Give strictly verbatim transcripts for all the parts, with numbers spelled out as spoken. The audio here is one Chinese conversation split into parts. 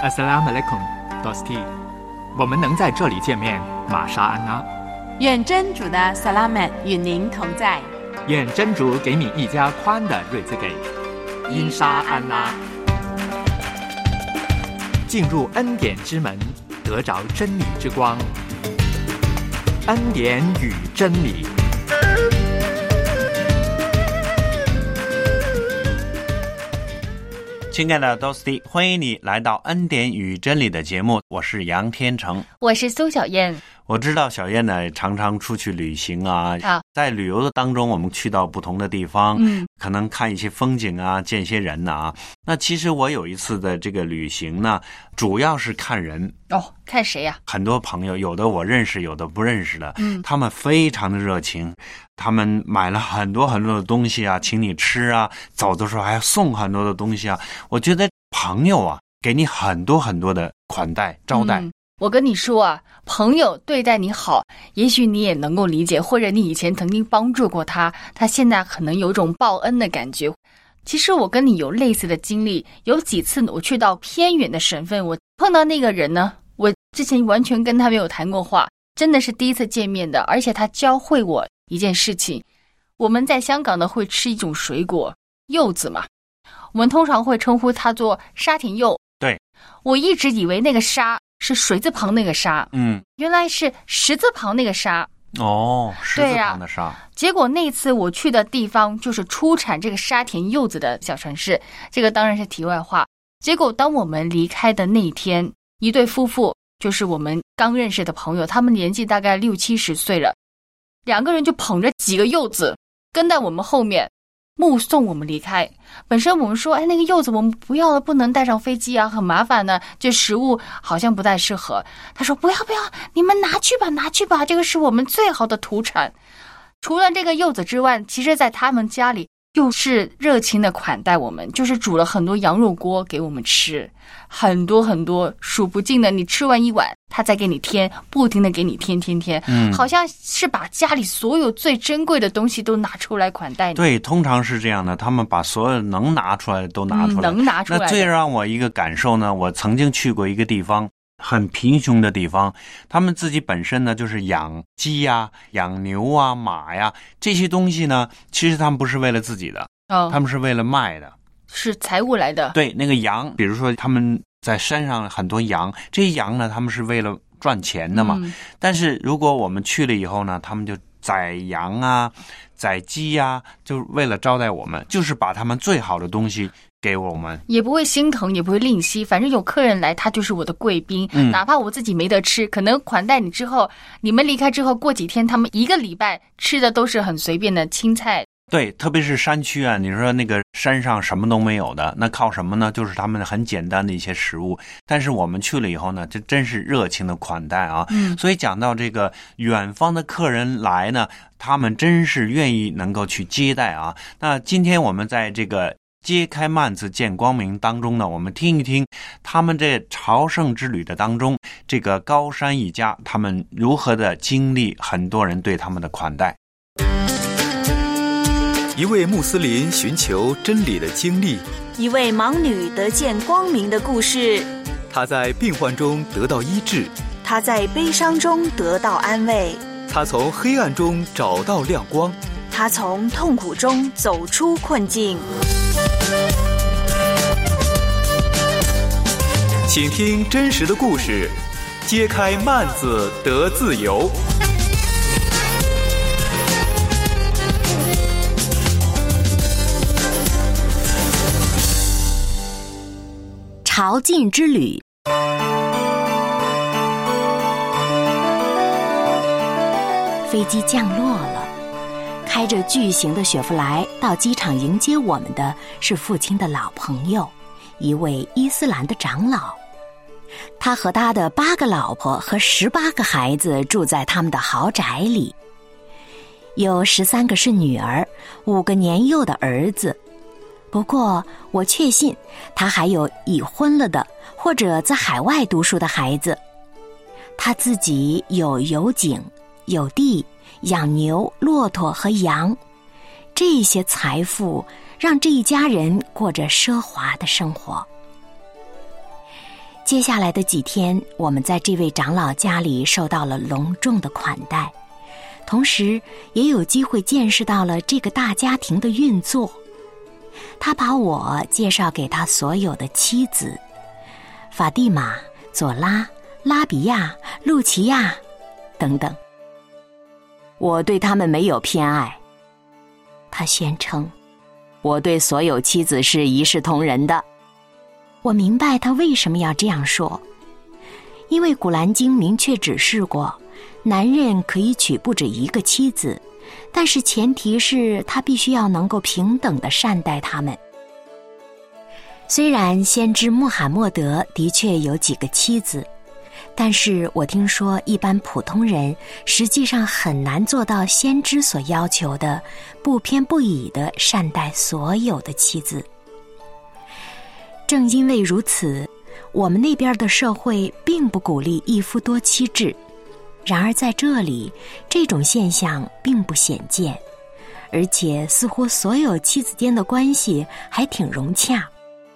Assalamu alaikum, Dosti。我们能在这里见面，玛莎安娜。 愿真主的萨拉曼与您同在。 愿真主给你一家宽的瑞兹给。因沙安拉。进入恩典之门，得着真理之光。恩典与真理。 亲爱的 Dosti， 欢迎你来到恩典与真理的节目，我是杨天成， 我是苏小燕。 我知道小燕呢常常出去旅行啊，在旅游的当中我们去到不同的地方，嗯，可能看一些风景啊，见一些人啊。那其实我有一次的这个旅行呢，主要是看人。 哦，看谁呀？ 很多朋友，有的我认识，有的不认识的，嗯，他们非常的热情，他们买了很多很多的东西啊，请你吃啊，走的时候还要送很多的东西啊。我觉得朋友啊，给你很多很多的款待招待。嗯， 我跟你说啊，朋友对待你好，也许你也能够理解，或者你以前曾经帮助过他，他现在可能有种报恩的感觉。其实我跟你有类似的经历，有几次我去到偏远的省份，我碰到那个人呢，我之前完全跟他没有谈过话，真的是第一次见面的，而且他教会我一件事情。我们在香港呢会吃一种水果，柚子嘛，我们通常会称呼它做沙田柚。 对， 我一直以为那个沙是水字旁那个沙，嗯，原来是十字旁那个沙。 哦，十字旁的沙。啊， 结果那次我去的地方就是出产这个沙田柚子的小城市，这个当然是题外话。结果当我们离开的那一天，一对夫妇，就是我们刚认识的朋友，他们年纪大概六七十岁了，两个人就捧着几个柚子跟在我们后面目送我们离开。本身我们说，哎，那个柚子我们不要了，不能带上飞机啊，很麻烦呢，这食物好像不太适合。他说不要不要，你们拿去吧拿去吧，这个是我们最好的土产。除了这个柚子之外，其实在他们家里又是热情的款待我们，就是煮了很多羊肉锅给我们吃，很多很多数不尽的，你吃完一碗他再给你添，不停的给你添添添，嗯，好像是把家里所有最珍贵的东西都拿出来款待你。 对，通常是这样的，他们把所有能拿出来的都拿出来， 嗯，能拿出来。 那最让我一个感受呢，我曾经去过一个地方，很贫穷的地方，他们自己本身呢就是养鸡呀、养牛啊、马呀，这些东西呢，其实他们不是为了自己的，哦，他们是为了卖的， 是财物来的。 对，那个羊，比如说他们在山上很多羊，这些羊呢，他们是为了赚钱的嘛，嗯，但是如果我们去了以后呢，他们就宰羊啊、宰鸡啊，就为了招待我们，就是把他们最好的东西给我们， 也不会心疼，也不会吝惜，反正有客人来，他就是我的贵宾，嗯，哪怕我自己没得吃，可能款待你之后，你们离开之后，过几天他们一个礼拜吃的都是很随便的青菜。 对，特别是山区啊，你说那个山上什么都没有的，那靠什么呢？就是他们很简单的一些食物。但是我们去了以后呢，这真是热情的款待啊。嗯，所以讲到这个远方的客人来呢，他们真是愿意能够去接待啊。那今天我们在这个揭开幔子见光明当中呢，我们听一听他们这朝圣之旅的当中，这个高山一家他们如何的经历很多人对他们的款待。 一位穆斯林寻求真理的经历， 一位盲女得见光明的故事。 她在病患中得到医治， 她在悲伤中得到安慰， 她从黑暗中找到亮光， 她从痛苦中走出困境。 请听真实的故事，揭开幔子得自由。 朝觐之旅。飞机降落了，开着巨型的雪佛兰到机场迎接我们的是父亲的老朋友，一位伊斯兰的长老。他和他的八个老婆和十八个孩子住在他们的豪宅里，有十三个是女儿，五个年幼的儿子。不过我确信他还有已婚了的或者在海外读书的孩子。他自己有油井、有地，养牛、骆驼和羊，这些财富让这一家人过着奢华的生活。 接下来的几天，我们在这位长老家里受到了隆重的款待，同时也有机会见识到了这个大家庭的运作。他把我介绍给他所有的妻子，法蒂玛、佐拉、拉比亚、路奇亚等等。我对他们没有偏爱，他宣称，我对所有妻子是一视同仁的。我明白他为什么要这样说，因为古兰经明确指示过，男人可以娶不止一个妻子，但是前提是他必须要能够平等地善待他们。虽然先知穆罕默德的确有几个妻子，但是我听说一般普通人实际上很难做到先知所要求的不偏不倚地善待所有的妻子。正因为如此，我们那边的社会并不鼓励一夫多妻制。然而在这里，这种现象并不鲜见，而且似乎所有妻子间的关系还挺融洽。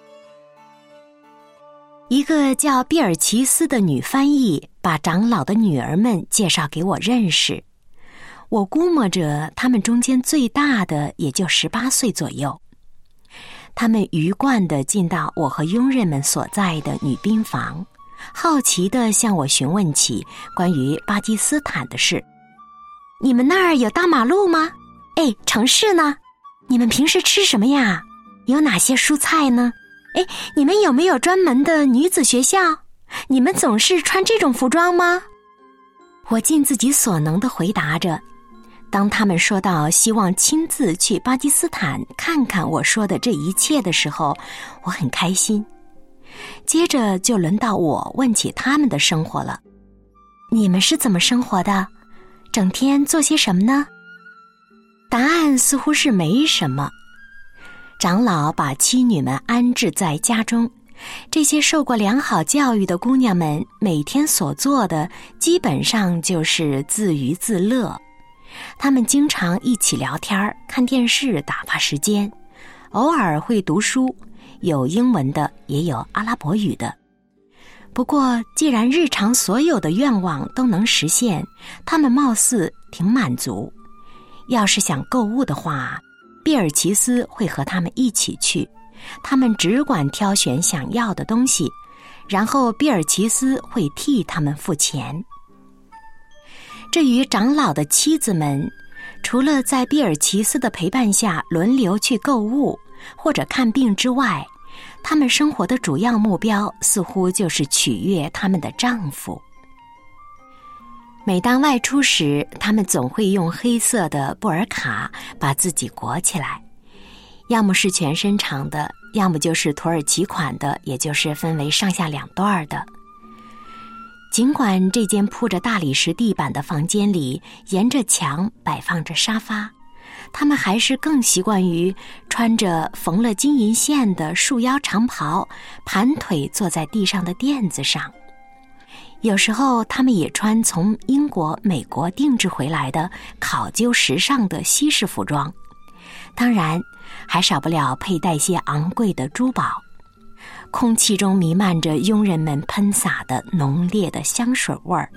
一个叫比尔奇斯的女翻译把长老的女儿们介绍给我认识，我估摸着她们中间最大的也就十八岁左右。他们鱼贯地进到我和佣人们所在的女宾房，好奇地向我询问起关于巴基斯坦的事。你们那儿有大马路吗？哎，城市呢？你们平时吃什么呀？有哪些蔬菜呢？哎，你们有没有专门的女子学校？你们总是穿这种服装吗？我尽自己所能地回答着。当他们说到希望亲自去巴基斯坦看看我说的这一切的时候，我很开心。接着就轮到我问起他们的生活了。你们是怎么生活的？整天做些什么呢？答案似乎是没什么。长老把妻女们安置在家中，这些受过良好教育的姑娘们每天所做的基本上就是自娱自乐。她们经常一起聊天、看电视打发时间，偶尔会读书，有英文的也有阿拉伯语的。不过既然日常所有的愿望都能实现，她们貌似挺满足。要是想购物的话，比尔奇斯会和他们一起去，他们只管挑选想要的东西，然后比尔奇斯会替他们付钱。至于长老的妻子们，除了在比尔奇斯的陪伴下轮流去购物或者看病之外，他们生活的主要目标似乎就是取悦他们的丈夫。每当外出时，他们总会用黑色的布尔卡把自己裹起来，要么是全身长的，要么就是土耳其款的，也就是分为上下两段的。尽管这间铺着大理石地板的房间里沿着墙摆放着沙发，他们还是更习惯于穿着缝了金银线的束腰长袍，盘腿坐在地上的垫子上。有时候他们也穿从英国、美国定制回来的考究时尚的西式服装，当然还少不了佩戴些昂贵的珠宝。空气中弥漫着佣人们喷洒的浓烈的香水味儿。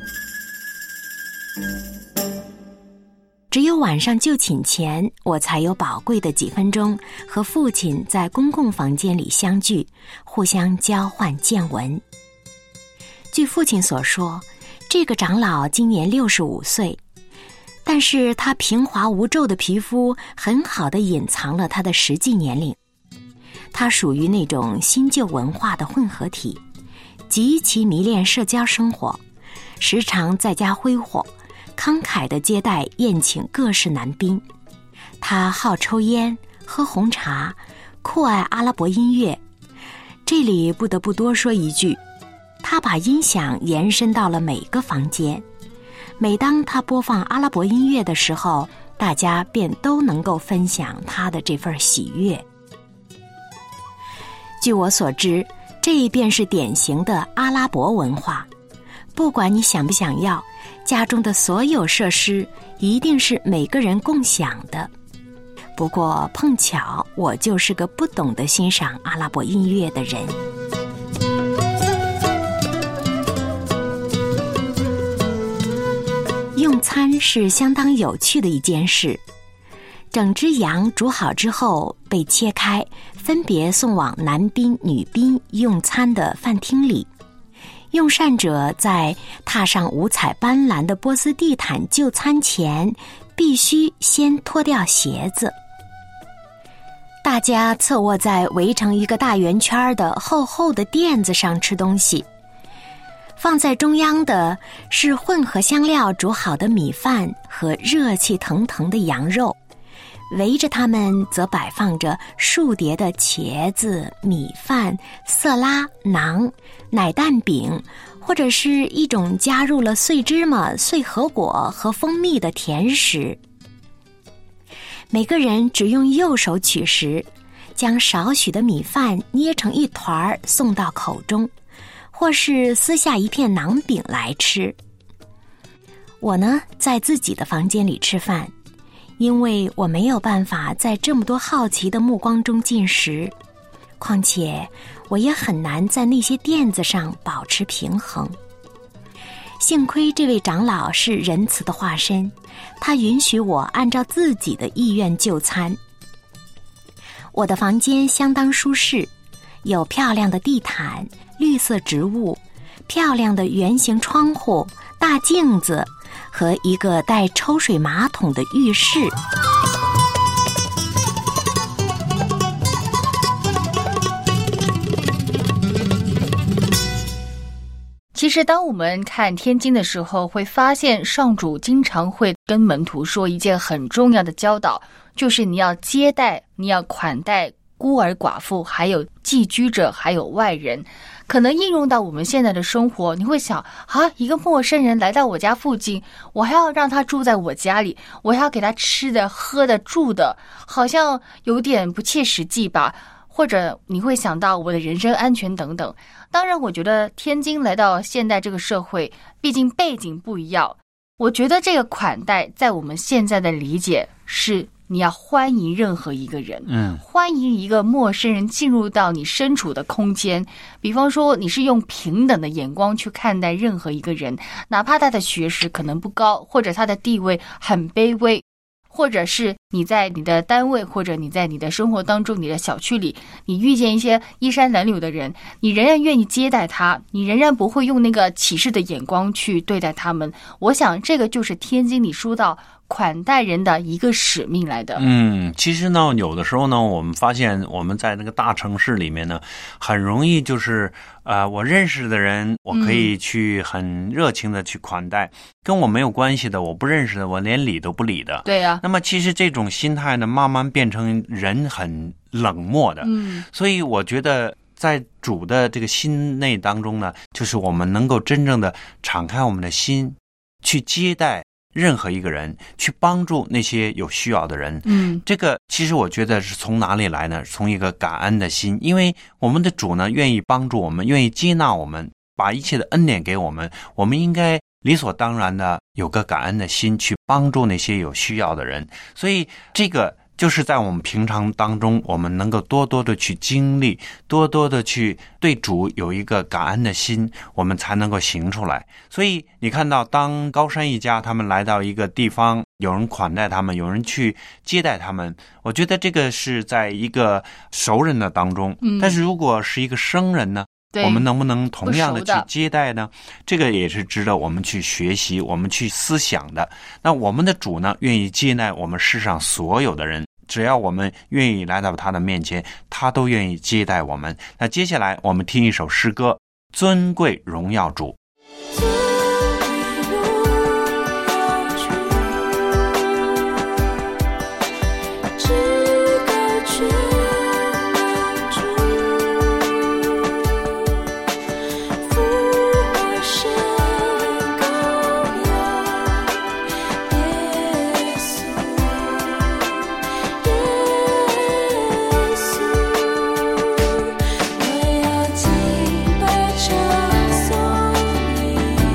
只有晚上就寝前，我才有宝贵的几分钟和父亲在公共房间里相聚，互相交换见闻。据父亲所说，这个长老今年六十五岁，但是他平滑无皱的皮肤很好地隐藏了他的实际年龄。他属于那种新旧文化的混合体，极其迷恋社交生活，时常在家挥霍，慷慨地接待宴请各式男宾。他好抽烟，喝红茶，酷爱阿拉伯音乐。这里不得不多说一句，他把音响延伸到了每个房间。每当他播放阿拉伯音乐的时候，大家便都能够分享他的这份喜悦。据我所知，这便是典型的阿拉伯文化。不管你想不想要，家中的所有设施一定是每个人共享的。不过碰巧我就是个不懂得欣赏阿拉伯音乐的人。 用餐是相当有趣的一件事。整只羊煮好之后被切开，分别送往男宾女宾用餐的饭厅里。用膳者在踏上五彩斑斓的波斯地毯就餐前，必须先脱掉鞋子。大家侧卧在围成一个大圆圈的厚厚的垫子上吃东西。放在中央的是混合香料煮好的米饭和热气腾腾的羊肉，围着它们则摆放着数碟的茄子、米饭、色拉、馕、奶蛋饼，或者是一种加入了碎芝麻、碎核果和蜂蜜的甜食。每个人只用右手取食，将少许的米饭捏成一团送到口中，或是撕下一片馕饼来吃。我呢，在自己的房间里吃饭，因为我没有办法在这么多好奇的目光中进食，况且我也很难在那些垫子上保持平衡。幸亏这位长老是仁慈的化身，他允许我按照自己的意愿就餐。我的房间相当舒适，有漂亮的地毯、绿色植物、漂亮的圆形窗户、大镜子和一个带抽水马桶的浴室。 其实当我们看天经的时候，会发现上主经常会跟门徒说一件很重要的教导，就是你要接待，你要款待孤儿寡妇，还有寄居者，还有外人。可能应用到我们现在的生活，你会想啊，一个陌生人来到我家附近，我还要让他住在我家里，我还要给他吃的、喝的、住的，好像有点不切实际吧？或者你会想到我的人身安全等等。当然，我觉得天津来到现代这个社会，毕竟背景不一样，我觉得这个款待在我们现在的理解是你要欢迎任何一个人，嗯，欢迎一个陌生人进入到你身处的空间。比方说，你是用平等的眼光去看待任何一个人，哪怕他的学识可能不高，或者他的地位很卑微，或者是你在你的单位，或者你在你的生活当中，你的小区里，你遇见一些衣衫褴褛的人，你仍然愿意接待他，你仍然不会用那个歧视的眼光去对待他们。我想这个就是天经里说到款待人的一个使命来的。 嗯，其实呢，有的时候呢，我们发现我们在那个大城市里面呢，很容易就是呃，我认识的人，我可以去很热情的去款待，嗯、跟我没有关系的，我不认识的，我连理都不理的。 对呀、啊。 那么其实这种心态呢，慢慢变成人很冷漠的。嗯。所以我觉得在主的这个心内当中呢，就是我们能够真正的敞开我们的心，去接待任何一个人，去帮助那些有需要的人。嗯，这个其实我觉得是从哪里来呢？从一个感恩的心，因为我们的主呢，愿意帮助我们，愿意接纳我们，把一切的恩典给我们，我们应该理所当然的有个感恩的心，去帮助那些有需要的人。所以这个就是在我们平常当中，我们能够多多的去经历，多多的去对主有一个感恩的心，我们才能够行出来。所以你看到当高山一家他们来到一个地方，有人款待他们，有人去接待他们，我觉得这个是在一个熟人的当中、嗯、但是如果是一个生人呢，我们能不能同样的去接待呢？这个也是值得我们去学习，我们去思想的。那我们的主呢，愿意接纳我们世上所有的人，只要我们愿意来到他的面前，他都愿意接待我们。那接下来我们听一首诗歌，尊贵荣耀主。 我要敬拜唱颂你。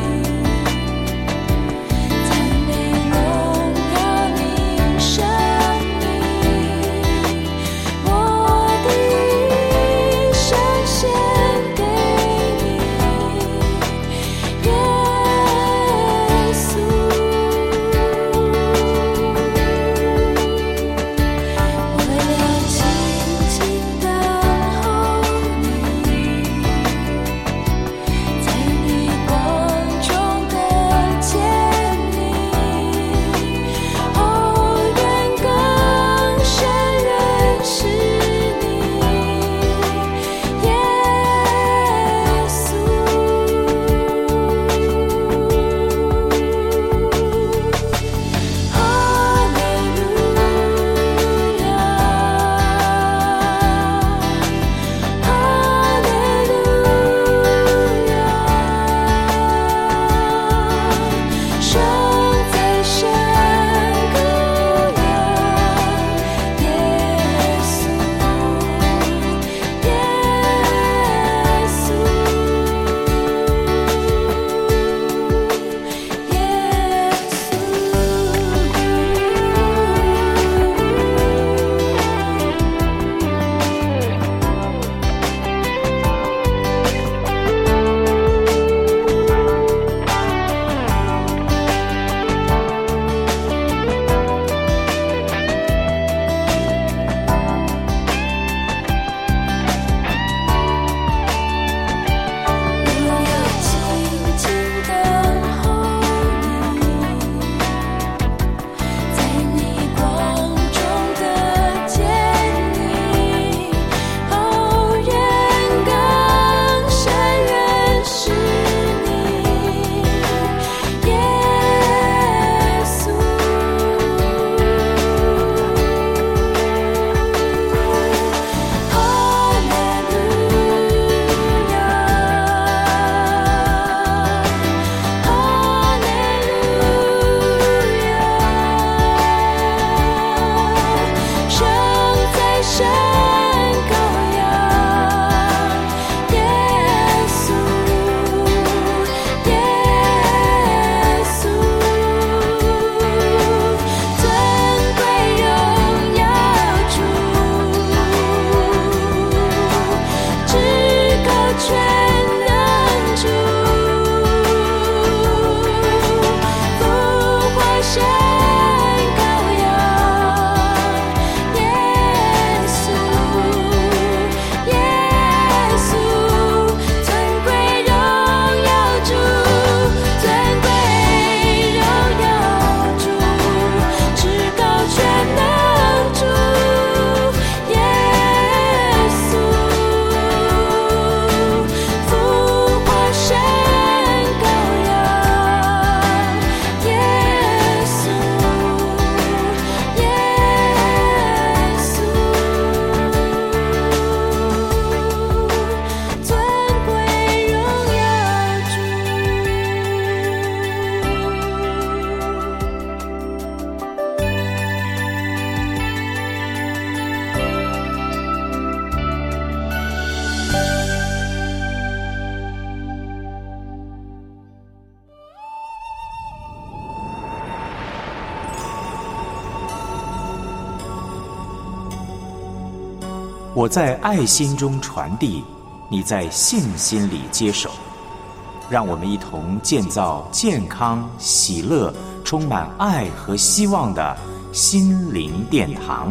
我在爱心中传递，你在信心里接手。让我们一同建造健康、喜乐、充满爱和希望的心灵殿堂。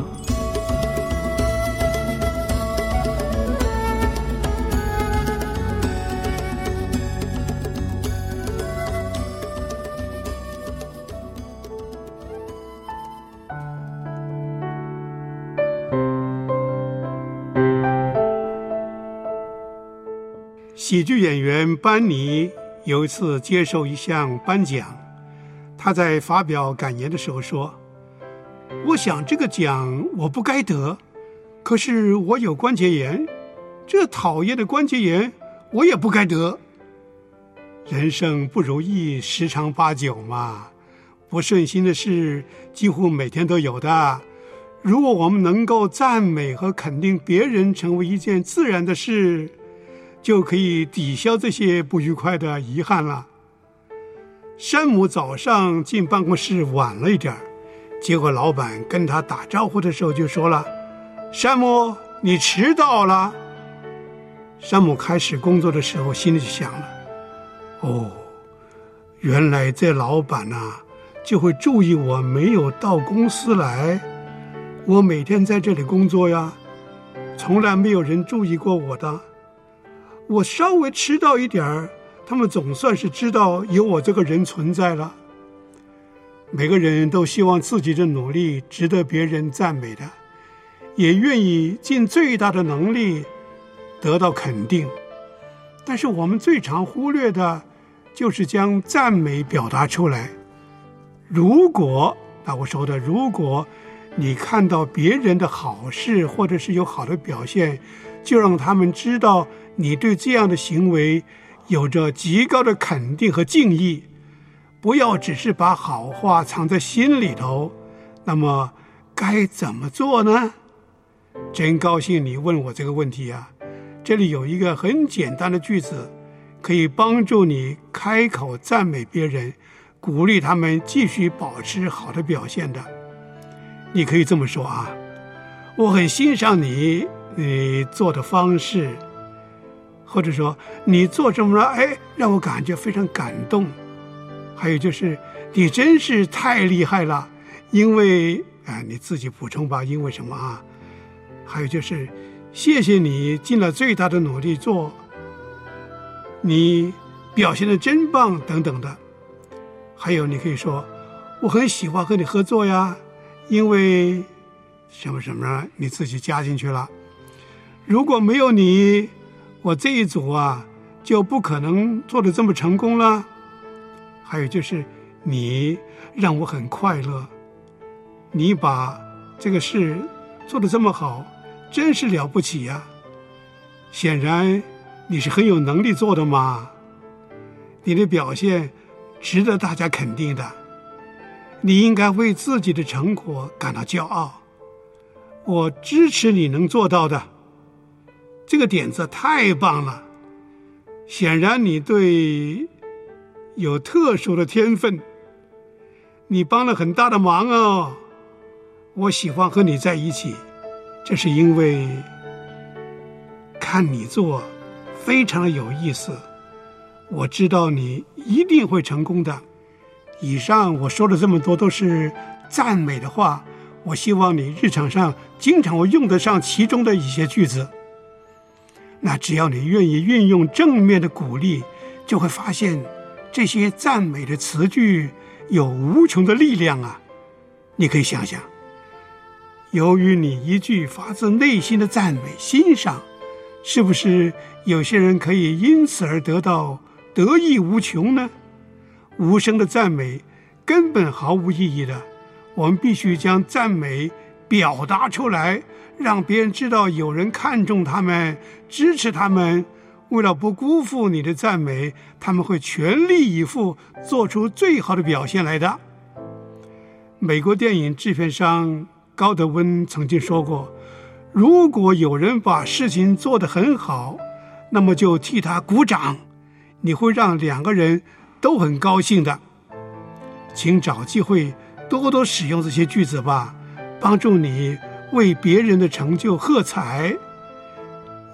喜剧演员班尼有一次接受一项颁奖，他在发表感言的时候说：我想这个奖我不该得，可是我有关节炎，这讨厌的关节炎我也不该得。人生不如意十常八九嘛，不顺心的事几乎每天都有的。如果我们能够赞美和肯定别人成为一件自然的事，就可以抵消这些不愉快的遗憾了。山姆早上进办公室晚了一点，结果老板跟他打招呼的时候就说了：山姆，你迟到了。山姆开始工作的时候心里就想了：哦，原来这老板啊就会注意我没有到公司来。我每天在这里工作呀，从来没有人注意过我的。我稍微迟到一点儿，他们总算是知道有我这个人存在了。每个人都希望自己的努力值得别人赞美的，也愿意尽最大的能力得到肯定。但是我们最常忽略的就是将赞美表达出来。如果，那我说的，如果你看到别人的好事或者是有好的表现，就让他们知道你对这样的行为有着极高的肯定和敬意，不要只是把好话藏在心里头。那么该怎么做呢？真高兴你问我这个问题啊！这里有一个很简单的句子，可以帮助你开口赞美别人，鼓励他们继续保持好的表现的。你可以这么说啊：我很欣赏你你做的方式，或者说你做什么了，哎，让我感觉非常感动。还有就是你真是太厉害了，因为啊，你自己补充吧，因为什么啊？还有就是谢谢你尽了最大的努力做，你表现得真棒等等的。还有你可以说我很喜欢和你合作呀，因为什么什么你自己加进去了。如果没有你，我这一组啊就不可能做得这么成功了。还有就是你让我很快乐，你把这个事做得这么好，真是了不起呀！显然你是很有能力做的嘛，你的表现值得大家肯定的，你应该为自己的成果感到骄傲。我支持你能做到的，这个点子太棒了，显然你对有特殊的天分，你帮了很大的忙哦。我喜欢和你在一起，这是因为看你做非常的有意思，我知道你一定会成功的。以上我说的这么多都是赞美的话，我希望你日常上经常会用得上其中的一些句子。那只要你愿意运用正面的鼓励，就会发现这些赞美的词句有无穷的力量啊！你可以想想，由于你一句发自内心的赞美欣赏，是不是有些人可以因此而得到得益无穷呢？无声的赞美根本毫无意义的，我们必须将赞美表达出来，让别人知道有人看重他们，支持他们。为了不辜负你的赞美，他们会全力以赴做出最好的表现来的。美国电影制片商高德温曾经说过，如果有人把事情做得很好，那么就替他鼓掌，你会让两个人都很高兴的。请找机会多多使用这些句子吧，帮助你为别人的成就喝彩。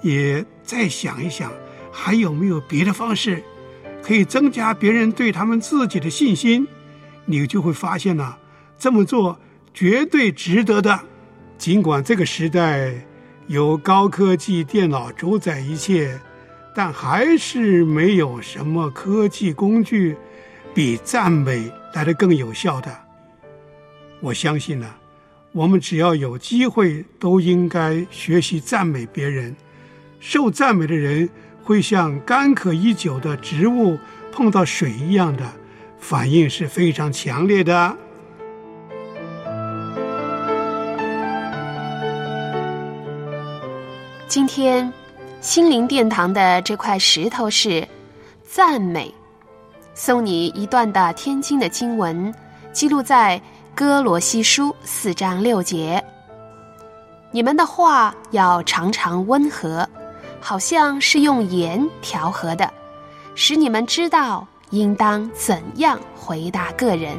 也再想一想，还有没有别的方式可以增加别人对他们自己的信心，你就会发现呢、啊，这么做绝对值得的。尽管这个时代有高科技电脑主宰一切，但还是没有什么科技工具比赞美来得更有效的。我相信呢、啊，我们只要有机会，都应该学习赞美别人。受赞美的人会像干渴已久的植物碰到水一样的反应是非常强烈的。 今天心灵殿堂的这块石头是赞美，送你一段的天经的经文，记录在哥罗西书四章六节。你们的话要常常温和，好像是用盐调和的，使你们知道应当怎样回答个人。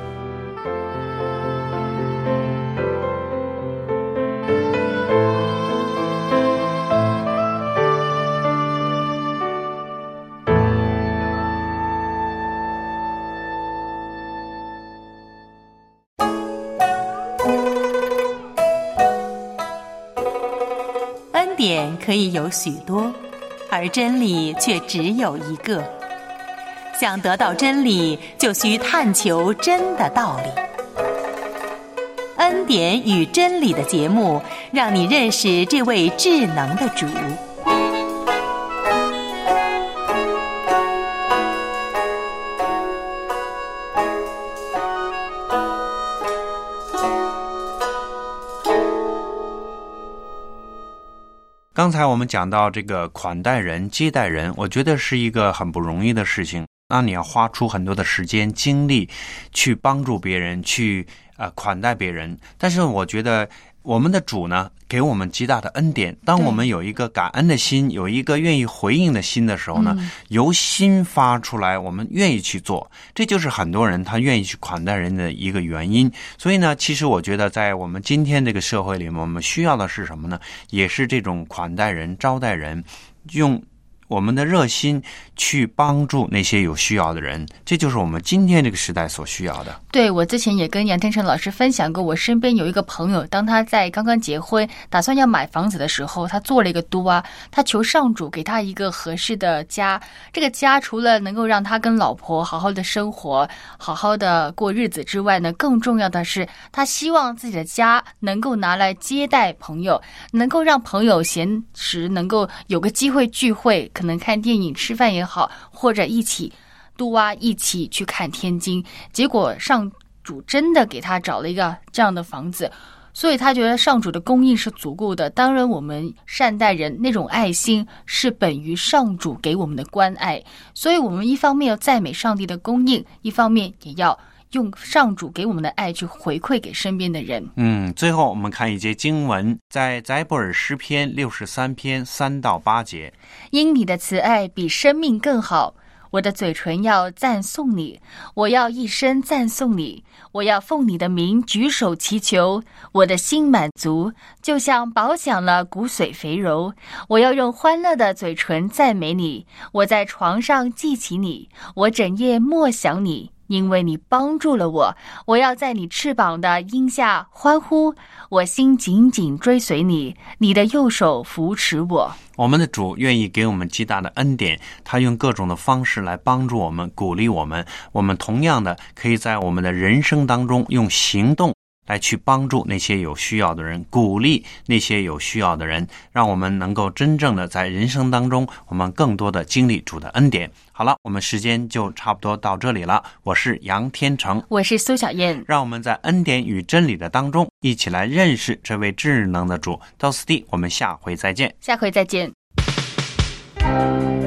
恩典可以有许多，而真理却只有一个。想得到真理，就需探求真的道理。恩典与真理的节目，让你认识这位智能的主。 刚才我们讲到这个款待人、接待人，我觉得是一个很不容易的事情。那你要花出很多的时间、精力去帮助别人，去呃款待别人。但是我觉得我们的主呢，给我们极大的恩典。当我们有一个感恩的心，有一个愿意回应的心的时候呢，嗯、由心发出来，我们愿意去做，这就是很多人他愿意去款待人的一个原因。所以呢，其实我觉得在我们今天这个社会里面，我们需要的是什么呢？也是这种款待人、招待人，用我们的热心去帮助那些有需要的人，这就是我们今天这个时代所需要的。 对，我之前也跟杨天成老师分享过，我身边有一个朋友，当他在刚刚结婚打算要买房子的时候，他做了一个督啊，他求上主给他一个合适的家。这个家除了能够让他跟老婆好好的生活，好好的过日子之外呢，更重要的是他希望自己的家能够拿来接待朋友，能够让朋友闲时能够有个机会聚会，可能看电影、吃饭也好，或者一起度啊，一起去看天经。结果上主真的给他找了一个这样的房子，所以他觉得上主的供应是足够的。当然我们善待人那种爱心是本于上主给我们的关爱，所以我们一方面要赞美上帝的供应，一方面也要用上主给我们的爱去回馈给身边的人。 嗯，最后我们看一节经文，在载伯尔诗篇六十三篇三到八节。 因你的慈爱比生命更好，我的嘴唇要赞颂你，我要一生赞颂你，我要奉你的名举手祈求，我的心满足，就像饱享了骨髓肥柔。我要用欢乐的嘴唇赞美你，我在床上记起你，我整夜默想你，因为你帮助了我。我要在你翅膀的荫下欢呼，我心紧紧追随你，你的右手扶持我。 我们的主愿意给我们极大的恩典，他用各种的方式来帮助我们，鼓励我们。我们同样的可以在我们的人生当中用行动来去帮助那些有需要的人，鼓励那些有需要的人，让我们能够真正的在人生当中，我们更多的经历主的恩典。好了，我们时间就差不多到这里了。我是杨天成， 我是苏小燕， 让我们在恩典与真理的当中，一起来认识这位智能的主。到此地，我们下回再见。 下回再见。